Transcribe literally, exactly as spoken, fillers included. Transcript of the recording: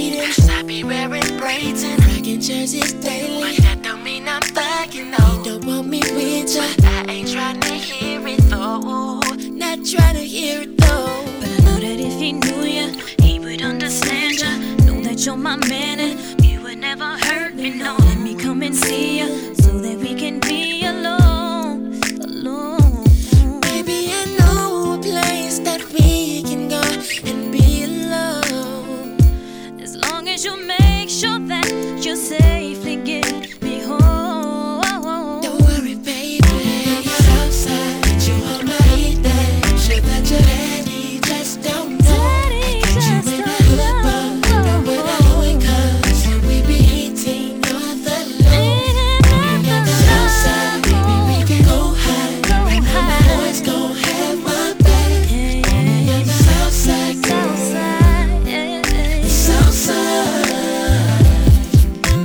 cheating. Cause I be wearing braids and rocking jerseys daily. But that don't mean I'm thugging, no. You don't want me with ya, but I ain't tryna hear it though. Not tryna hear it though. But I know that if he knew ya, he would understand ya. Know that you're my man and you would never hurt me, no. Let me come and see ya so that we can be alone, alone. Baby, I know a place that we can go and be alone. As long as you make sure that you say